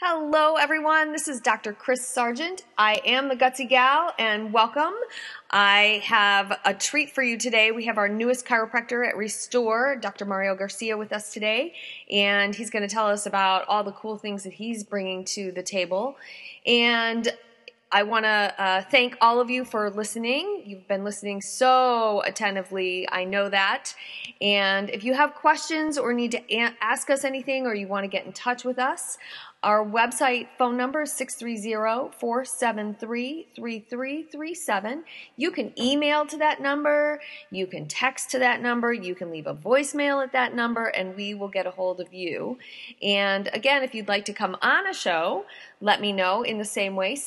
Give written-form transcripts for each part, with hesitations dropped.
Hello, everyone. This is Dr. Chris Sargent. I am the Gutsy Gal, and welcome. I have a treat for you today. We have our newest chiropractor at Restore, Dr. Mario Garcia, with us today, and he's going to tell us about all the cool things that he's bringing to the table. And I want to thank all of you for listening. You've been listening so attentively. I know that. And if you have questions or need to ask us anything or you want to get in touch with us, our website phone number is 630-473-3337. You can email to that number. You can text to that number. You can leave a voicemail at that number, and we will get a hold of you. And again, if you'd like to come on a show, let me know in the same way,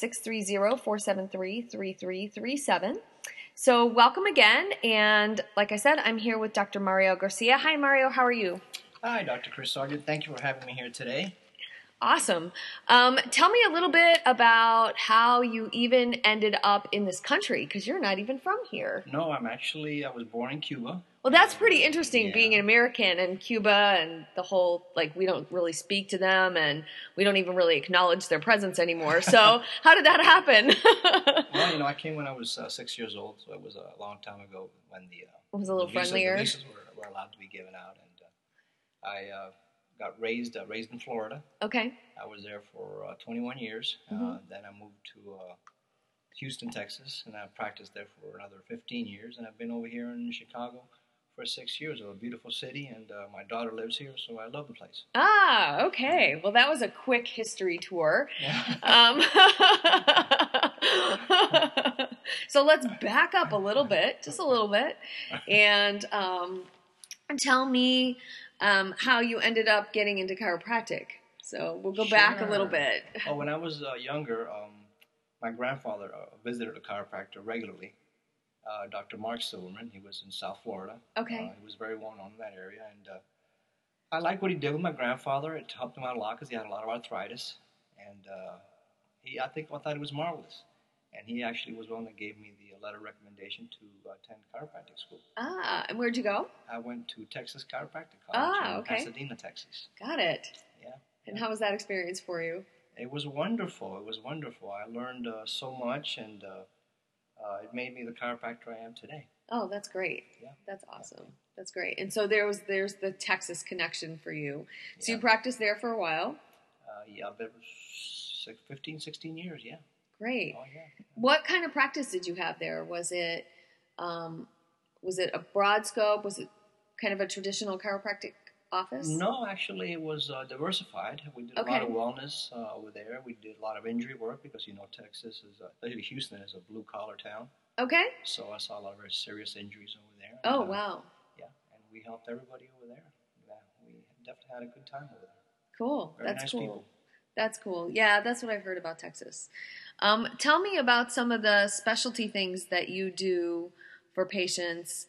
630-473-3337. So welcome again, and like I said, I'm here with Dr. Mario Garcia. Hi, Mario. How are you? Hi, Dr. Chris Sargent. Thank you for having me here today. Awesome. Tell me a little bit about how you even ended up in this country, because you're not even from here. No, I was born in Cuba. Well, that's pretty interesting, Yeah. being an American in Cuba and the whole, we don't really speak to them and we don't even really acknowledge their presence anymore. So how did that happen? Well, I came when I was 6 years old, so it was a long time ago when it was a little friendlier. The visas were allowed to be given out, and I got raised in Florida. Okay. I was there for 21 years. Then I moved to Houston, Texas, and I practiced there for another 15 years. And I've been over here in Chicago for 6 years. It's a beautiful city, and my daughter lives here, so I love the place. Ah, okay. Well, that was a quick history tour. Yeah. So let's back up a little bit, just a little bit, and tell me how you ended up getting into chiropractic. So we'll go back a little bit. Well, when I was younger, my grandfather visited a chiropractor regularly, Dr. Mark Silverman. He was in South Florida. Okay. He was very well known in that area, and I liked what he did with my grandfather. It helped him out a lot because he had a lot of arthritis, and I thought it was marvelous. And he actually was the one that gave me the letter of recommendation to attend chiropractic school. Ah, and where'd you go? I went to Texas Chiropractic College in Pasadena, Texas. Got it. Yeah. And how was that experience for you? It was wonderful. I learned so much, and it made me the chiropractor I am today. Oh, that's great. Yeah. That's awesome. Yeah. That's great. And so there's the Texas connection for you. So Yeah. you practiced there for a while? Yeah, it was 15, 16 years, yeah. Great. Oh, yeah. What kind of practice did you have there? Was it a broad scope? Was it kind of a traditional chiropractic office? No, actually, it was diversified. We did a lot of wellness over there. We did a lot of injury work because, Texas is, especially Houston, is a blue-collar town. Okay. So I saw a lot of very serious injuries over there. Oh, wow. Yeah, and we helped everybody over there. Yeah, we definitely had a good time over there. Cool. Very That's nice cool. people. That's cool. Yeah, that's what I've heard about Texas. Tell me about some of the specialty things that you do for patients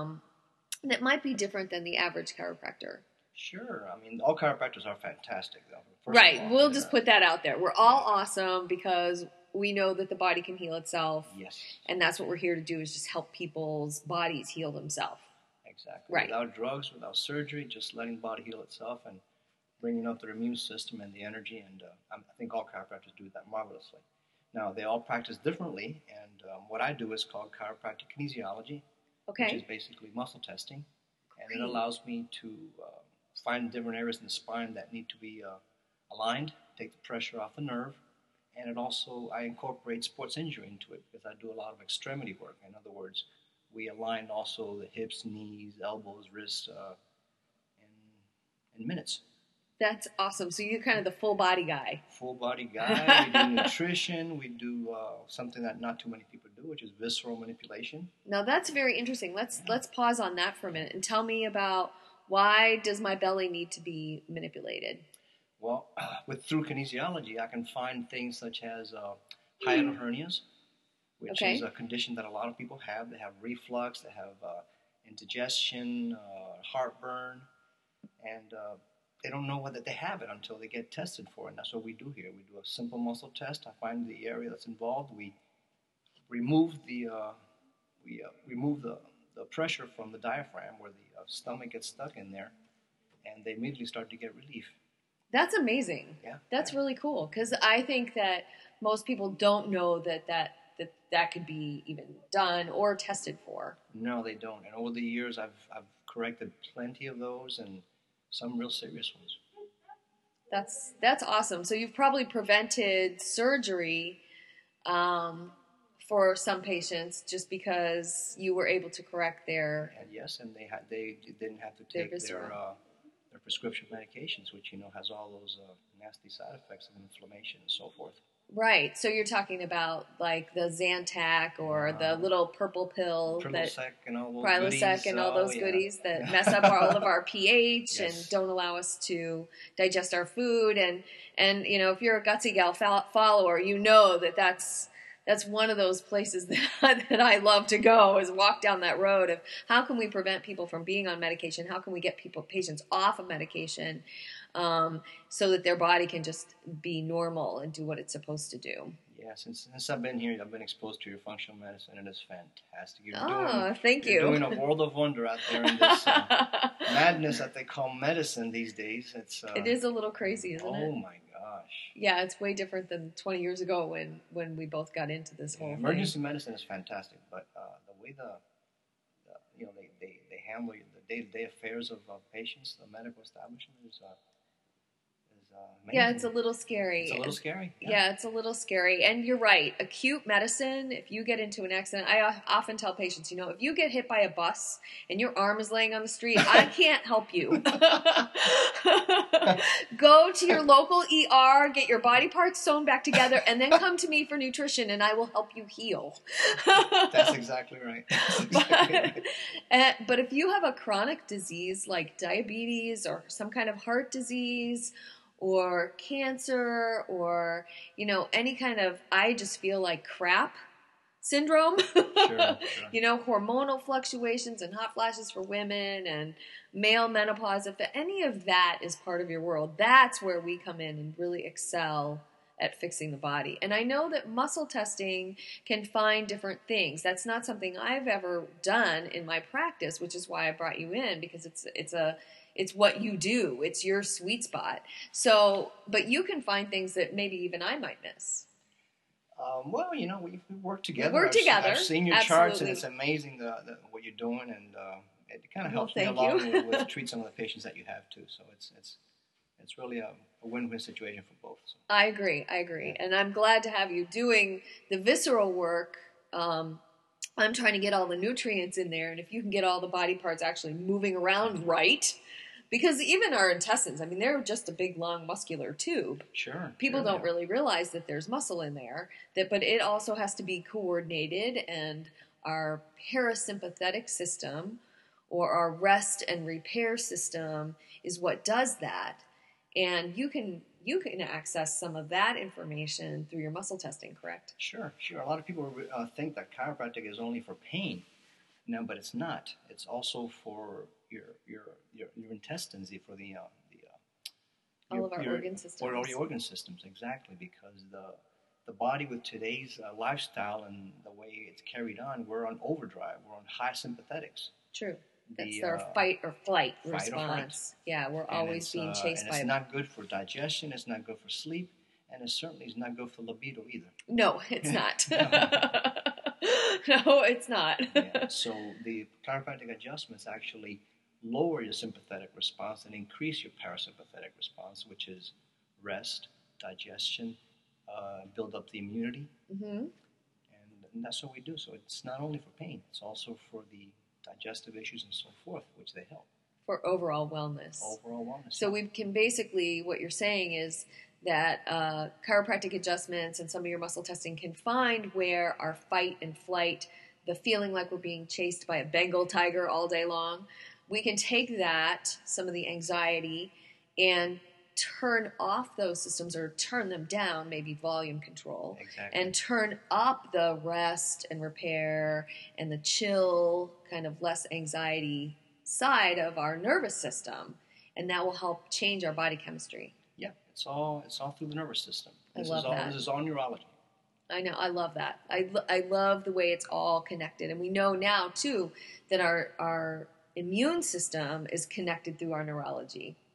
that might be different than the average chiropractor. Sure. I mean, all chiropractors are fantastic, though. Right. We'll just put that out there. We're all awesome because we know that the body can heal itself. Yes. And that's what we're here to do, is just help people's bodies heal themselves. Exactly. Right. Without drugs, without surgery, just letting the body heal itself and bringing up their immune system and the energy. And I think all chiropractors do that marvelously. Now, they all practice differently, and what I do is called chiropractic kinesiology, which is basically muscle testing. And it allows me to find different areas in the spine that need to be aligned, take the pressure off the nerve, and I incorporate sports injury into it because I do a lot of extremity work. In other words, we align also the hips, knees, elbows, wrists in minutes. That's awesome. So you're kind of the full body guy. Full body guy. We do nutrition. We do something that not too many people do, which is visceral manipulation. Now that's very interesting. Let's pause on that for a minute and tell me about, why does my belly need to be manipulated? Well, through kinesiology, I can find things such as hiatal hernias, which is a condition that a lot of people have. They have reflux, they have indigestion, heartburn, and they don't know whether they have it until they get tested for it. And that's what we do here. We do a simple muscle test. I find the area that's involved. We remove the pressure from the diaphragm where the stomach gets stuck in there, and they immediately start to get relief. That's amazing. Yeah. That's really cool, because I think that most people don't know that could be even done or tested for. No, they don't. And over the years, I've corrected plenty of those and some real serious ones. That's awesome. So you've probably prevented surgery for some patients just because you were able to correct their. And yes, and they didn't have to take their prescription medications, which has all those nasty side effects of inflammation and so forth. Right. So you're talking about like the Zantac or the little purple pill, Prilosec and all those Prilosec goodies. and all those goodies that mess up all of our pH Yes. and don't allow us to digest our food. And if you're a Gutsy Gal follower, you know that's one of those places that I love to go, is walk down that road of how can we prevent people from being on medication? How can we get patients off of medication so that their body can just be normal and do what it's supposed to do? Yeah, since I've been here, I've been exposed to your functional medicine, and it's fantastic. Thank you. You're doing a world of wonder out there in this madness that they call medicine these days. It is a little crazy, isn't it? Oh my gosh. Yeah, it's way different than 20 years ago when we both got into this whole emergency medicine is fantastic, but the way they handle the day-to-day affairs of patients, the medical establishment is amazing. Yeah, it's a little scary. It's a little scary. Yeah, it's a little scary. And you're right. Acute medicine, if you get into an accident, I often tell patients, if you get hit by a bus and your arm is laying on the street, I can't help you. Go to your local ER, get your body parts sewn back together, and then come to me for nutrition, and I will help you heal. That's exactly right. But if you have a chronic disease like diabetes or some kind of heart disease or cancer or, any kind of I just feel like crap syndrome, Sure. Hormonal fluctuations and hot flashes for women and male menopause, if any of that is part of your world, that's where we come in and really excel at fixing the body. And I know that muscle testing can find different things. That's not something I've ever done in my practice, which is why I brought you in, because it's what you do. It's your sweet spot. So, but you can find things that maybe even I might miss. Well, we work together. We work together. I've seen your charts, and it's amazing what you're doing, and it kind of helps me along with treat some of the patients that you have too. So it's really a win-win situation for both. So. I agree, Yeah. and I'm glad to have you doing the visceral work. I'm trying to get all the nutrients in there, and if you can get all the body parts actually moving around right. Because even our intestines, they're just a big, long, muscular tube. Sure. People don't really realize that there's muscle in there, but it also has to be coordinated, and our parasympathetic system, or our rest and repair system, is what does that. And you can access some of that information through your muscle testing, correct? Sure. A lot of people think that chiropractic is only for pain. No, but it's not. It's also for your intestines, for the all of our organ systems. For all your organ systems, exactly. Because the body with today's lifestyle and the way it's carried on, we're on overdrive. We're on high sympathetics. True. That's our fight or flight response. Or flight. Yeah, we're always being chased by. It's not good for digestion. It's not good for sleep, and it certainly is not good for libido either. No, it's not. No, it's not. Yeah, so the chiropractic adjustments actually lower your sympathetic response and increase your parasympathetic response, which is rest, digestion, build up the immunity. Mm-hmm. And that's what we do. So it's not only for pain, it's also for the digestive issues and so forth, which they help. For overall wellness. So we can basically, what you're saying is that chiropractic adjustments and some of your muscle testing can find where our fight and flight, the feeling like we're being chased by a Bengal tiger all day long, we can take that, some of the anxiety, and turn off those systems or turn them down, maybe volume control, exactly. And turn up the rest and repair and the chill, kind of less anxiety side of our nervous system, and that will help change our body chemistry. Yeah, it's all through the nervous system. This is all neurology. I know, I love that. I love the way it's all connected, and we know now too that our immune system is connected through our neurology.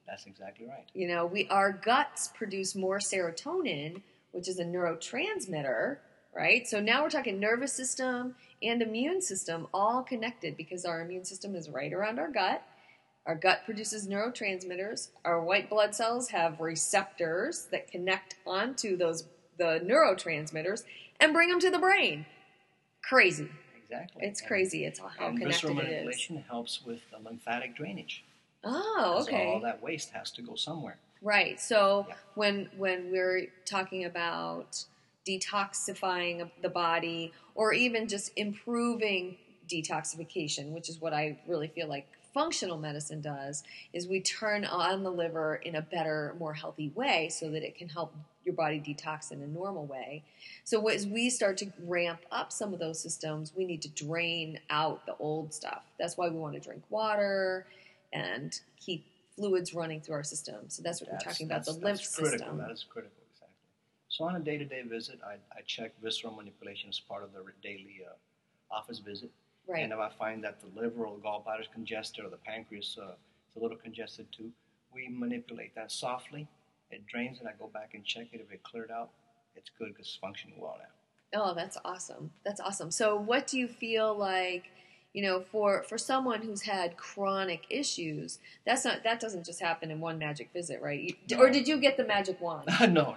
That's exactly right. You know, our guts produce more serotonin, which is a neurotransmitter, right? So now we're talking nervous system and immune system all connected because our immune system is right around our gut. Our gut produces neurotransmitters. Our white blood cells have receptors that connect onto the neurotransmitters and bring them to the brain. Crazy. Exactly. It's crazy. It's how connected visceral it is. manipulation helps with the lymphatic drainage. Oh, okay. So all that waste has to go somewhere. Right. So when we're talking about detoxifying the body or even just improving detoxification, which is what I really feel like functional medicine does, is we turn on the liver in a better, more healthy way so that it can help your body detox in a normal way. So as we start to ramp up some of those systems, we need to drain out the old stuff. That's why we want to drink water and keep fluids running through our system. So that's what we're talking about, the lymph system. That is critical, exactly. So on a day-to-day visit, I check visceral manipulation as part of the daily office visit. Right. And if I find that the liver or the gallbladder is congested or the pancreas is a little congested too, we manipulate that softly. It drains and I go back and check it. If it cleared out, it's good because it's functioning well now. Oh, that's awesome. That's awesome. So what do you feel like, you know, for someone who's had chronic issues, that doesn't just happen in one magic visit, right? No. Or did you get the magic wand? No.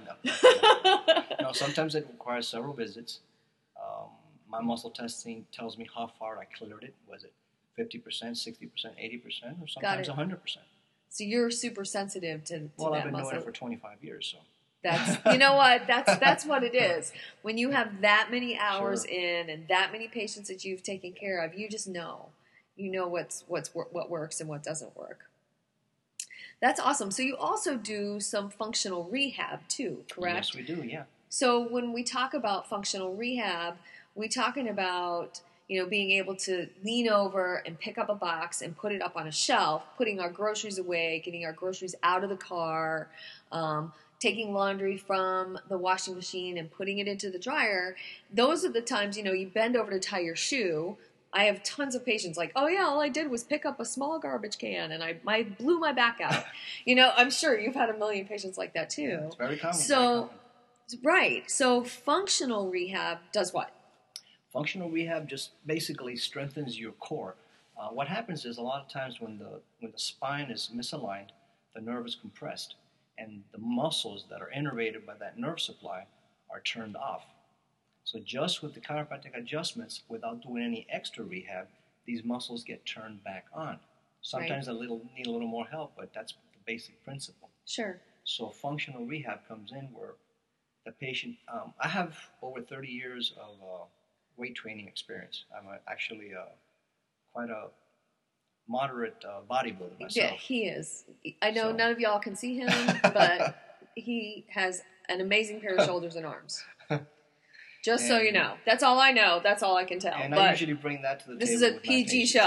No, sometimes it requires several visits. My muscle testing tells me how far I cleared it. Was it 50%, 60%, 80%, or sometimes 100%? So you're super sensitive to well, that I've been muscle. doing it for 25 years, so. That's, you know what, that's what it is. When you have that many hours Sure. in and that many patients that you've taken care of, you just know. You know what works and what doesn't work. That's awesome. So you also do some functional rehab too, correct? Yes, we do, yeah. So when we talk about functional rehab, we're talking about, you know, being able to lean over and pick up a box and put it up on a shelf, putting our groceries away, getting our groceries out of the car, taking laundry from the washing machine and putting it into the dryer. Those are the times, you know, you bend over to tie your shoe. I have tons of patients like, oh yeah, all I did was pick up a small garbage can and I blew my back out. You know, I'm sure you've had a million patients like that too. Yeah, it's very common. So, right. So functional rehab does what? Functional rehab just basically strengthens your core. What happens is a lot of times when the spine is misaligned, the nerve is compressed, and the muscles that are innervated by that nerve supply are turned off. So just with the chiropractic adjustments, without doing any extra rehab, these muscles get turned back on. Sometimes they need a little more help, but that's the basic principle. Sure. So functional rehab comes in where the patient, I have over 30 years of weight training experience. I'm actually quite a moderate bodybuilder myself. Yeah, he is. I know none of y'all can see him, but he has an amazing pair of shoulders and arms. Just so you know. That's all I know. That's all I can tell. And but I usually bring that to the table. This is a PG show.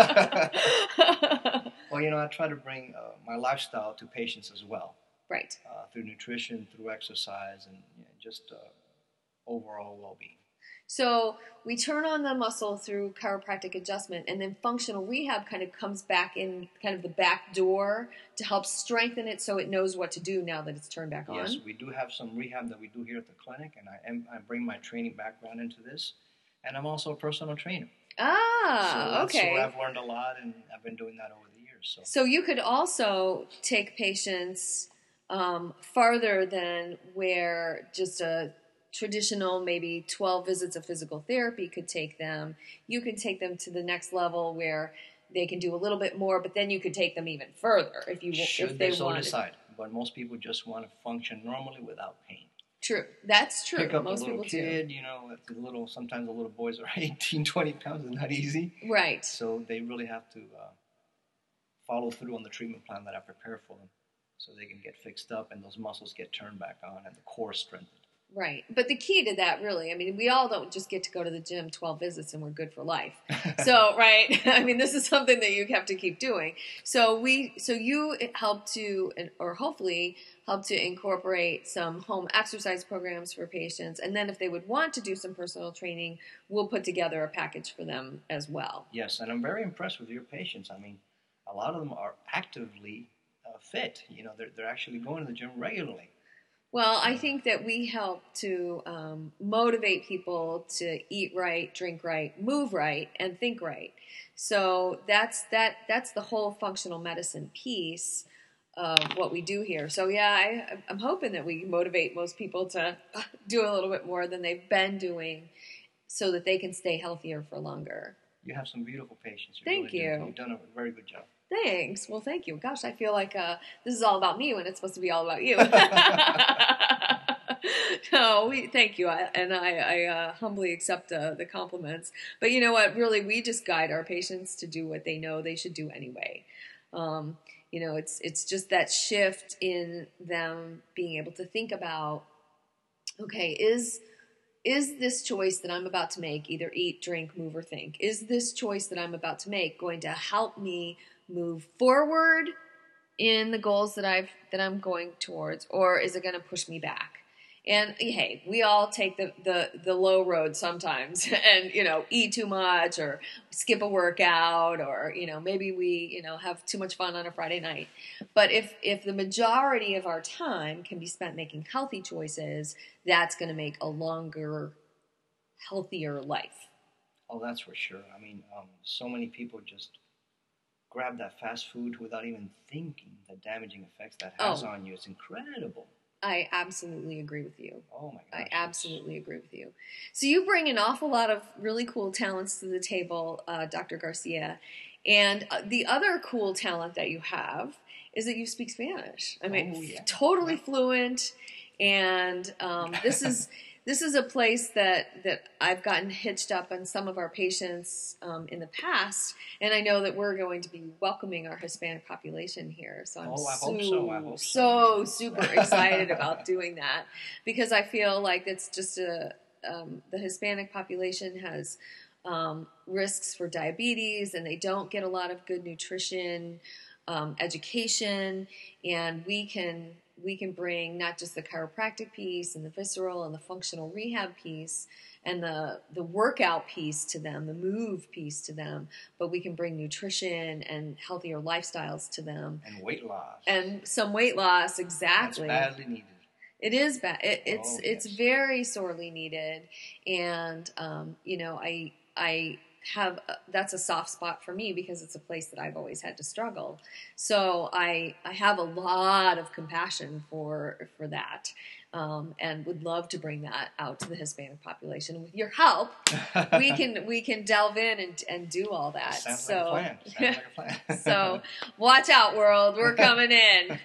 Well, you know, I try to bring my lifestyle to patients as well. Right. Through nutrition, through exercise, and just overall well-being. So we turn on the muscle through chiropractic adjustment, and then functional rehab kind of comes back in kind of the back door to help strengthen it so it knows what to do now that it's turned back on. Yes, we do have some rehab that we do here at the clinic, and I bring my training background into this, and I'm also a personal trainer. Okay. So I've learned a lot, and I've been doing that over the years. So you could also take patients farther than where just a traditional maybe 12 visits of physical therapy could take them. You could take them to the next level where they can do a little bit more, but then you could take them even further if they so decide. But most people just want to function normally without pain. True. That's true. Pick up most a little people kid, do. Sometimes the little boys are 18, 20 pounds. It's not easy. Right. So they really have to follow through on the treatment plan that I prepare for them so they can get fixed up and those muscles get turned back on and the core strengthened. Right. But the key to that, really, I mean, we all don't just get to go to the gym 12 visits and we're good for life. So, right, I mean, this is something that you have to keep doing. So you help to, or hopefully help to incorporate some home exercise programs for patients. And then if they would want to do some personal training, we'll put together a package for them as well. Yes, and I'm very impressed with your patients. I mean, a lot of them are actively fit. You know, they're actually going to the gym regularly. Well, I think that we help to motivate people to eat right, drink right, move right, and think right. So that's the whole functional medicine piece of what we do here. So yeah, I'm hoping that we motivate most people to do a little bit more than they've been doing, so that they can stay healthier for longer. You have some beautiful patients. Thank you. You've done a very good job. Thanks. Well, thank you. Gosh, I feel like this is all about me when it's supposed to be all about you. No, thank you, I humbly accept the compliments. But you know what? Really, we just guide our patients to do what they know they should do anyway. You know, it's just that shift in them being able to think about, okay, is this choice that I'm about to make, either eat, drink, move, or think, is this choice that I'm about to make going to help me move forward in the goals that I'm going towards, or is it going to push me back? And hey, we all take the low road sometimes, and eat too much, or skip a workout, or maybe we have too much fun on a Friday night. But if the majority of our time can be spent making healthy choices, that's going to make a longer, healthier life. Oh, that's for sure. I mean, so many people just grab that fast food without even thinking the damaging effects that has on you. It's incredible. I absolutely agree with you. Oh my gosh. I absolutely agree with you. So you bring an awful lot of really cool talents to the table, Dr. Garcia. And the other cool talent that you have is that you speak Spanish. I mean, totally fluent. And this is a place that I've gotten hitched up on some of our patients in the past, and I know that we're going to be welcoming our Hispanic population here. So I'm I hope so super excited about doing that, because I feel like it's just the Hispanic population has risks for diabetes, and they don't get a lot of good nutrition education, and we can bring not just the chiropractic piece and the visceral and the functional rehab piece and the workout piece to them, the move piece to them, but we can bring nutrition and healthier lifestyles to them. And weight loss. And some weight loss, exactly. That's badly needed. It is bad. It's very sorely needed. And, I have that's a soft spot for me, because it's a place that I've always had to struggle. So I have a lot of compassion for that, and would love to bring that out to the Hispanic population. And with your help, we can delve in and do all that. Sounds like a plan. So watch out, world, we're coming in.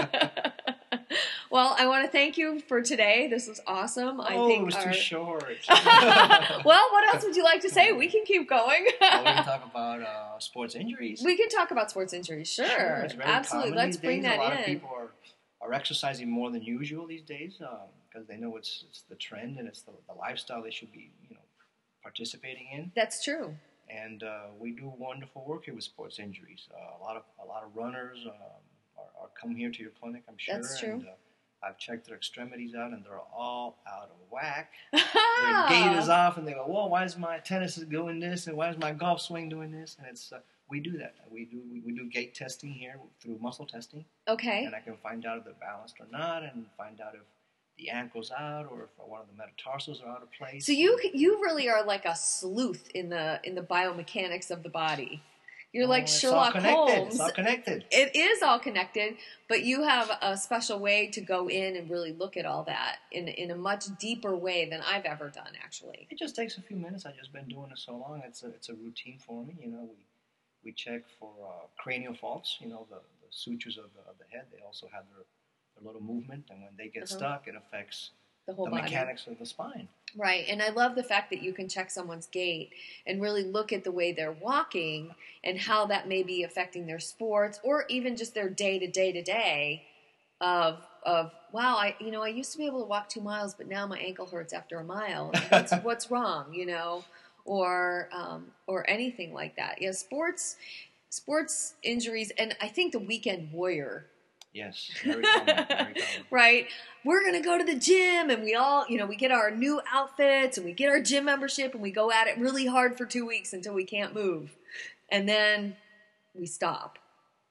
Well, I want to thank you for today. This was awesome. It was too short. Well, what else would you like to say? We can keep going. We can talk about sports injuries. We can talk about sports injuries, sure. It's very absolutely. common Let's these bring days. that in. A lot of people are exercising more than usual these days, because they know it's the trend and it's the lifestyle they should be participating in. That's true. And we do wonderful work here with sports injuries. A lot of runners are come here to your clinic, I'm sure. That's true. And, I've checked their extremities out, and they're all out of whack. Their gait is off, and they go, "Whoa, why is my tennis doing this, and why is my golf swing doing this?" And it's we do that. We do gait testing here through muscle testing. Okay. And I can find out if they're balanced or not, and find out if the ankle's out or if one of the metatarsals are out of place. So you really are like a sleuth in the biomechanics of the body. You're like Sherlock Holmes. It's all connected. It is all connected, but you have a special way to go in and really look at all that in a much deeper way than I've ever done, actually. It just takes a few minutes. I've just been doing it so long. It's a routine for me. We check for cranial faults. The sutures of the head. They also have their little movement, and when they get stuck, it affects the whole body. Mechanics of the spine. Right, and I love the fact that you can check someone's gait and really look at the way they're walking and how that may be affecting their sports or even just their day-to-day of wow, I used to be able to walk 2 miles, but now my ankle hurts after a mile. What's wrong, or anything like that. Yeah, sports injuries, and I think the weekend warrior. Yes, very common. Right? We're going to go to the gym, and we all, we get our new outfits, and we get our gym membership, and we go at it really hard for 2 weeks until we can't move. And then we stop.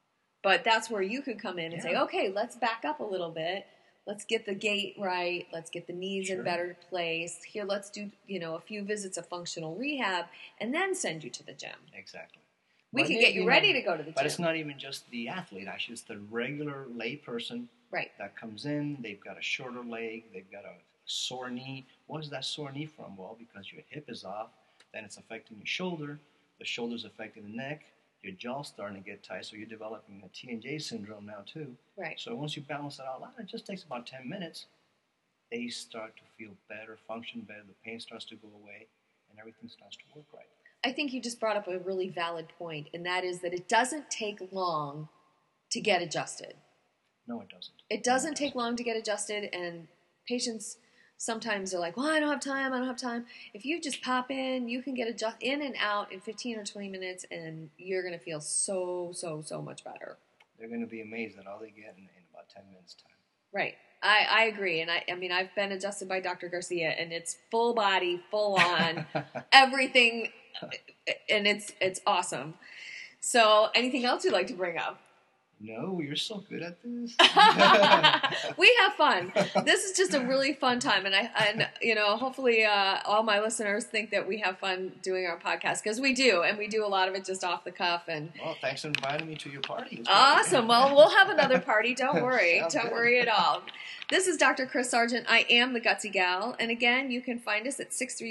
But that's where you could come in and say, Yeah. okay, let's back up a little bit. Let's get the gait right. Let's get the knees in Sure. better place. Here, let's do, a few visits of functional rehab and then send you to the gym. Exactly. We But could get you ready to go to the But gym. it's not even just the athlete. Actually, it's the regular lay person Right. that comes in. They've got a shorter leg. They've got a sore knee. What is that sore knee from? Well, because your hip is off. Then it's affecting your shoulder. The shoulder's affecting the neck. Your jaw's starting to get tight, so you're developing a T&J syndrome now too. Right. So once you balance it all out, it just takes about 10 minutes. They start to feel better, function better. The pain starts to go away, and everything starts to work right. I think you just brought up a really valid point, and that is that it doesn't take long to get adjusted. No, it doesn't. It doesn't take long to get adjusted, and patients sometimes are like, well, I don't have time. If you just pop in, you can get in and out in 15 or 20 minutes, and you're going to feel so much better. They're going to be amazed at all they get in about 10 minutes' time. Right. I agree. And I mean, I've been adjusted by Dr. Garcia, and it's full body, full on, everything, and it's awesome. So anything else you'd like to bring up? No, you're so good at this. We have fun. This is just a really fun time, and hopefully all my listeners think that we have fun doing our podcast, because we do, and we do a lot of it just off the cuff. And well, thanks for inviting me to your party. Awesome. Well, we'll have another party. Don't worry. Sounds Don't good. worry at all. This is Dr. Chris Sargent. I am the Gutsy Gal. And again, you can find us at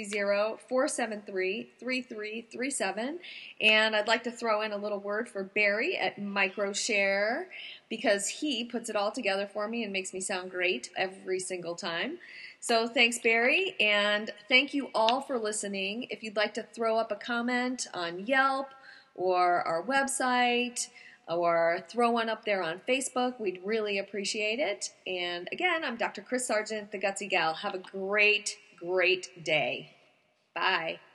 630-473-3337. And I'd like to throw in a little word for Barry at MicroShare, because he puts it all together for me and makes me sound great every single time. So thanks, Barry. And thank you all for listening. If you'd like to throw up a comment on Yelp or our website, or throw one up there on Facebook, we'd really appreciate it. And again, I'm Dr. Chris Sargent, the Gutsy Gal. Have a great day. Bye.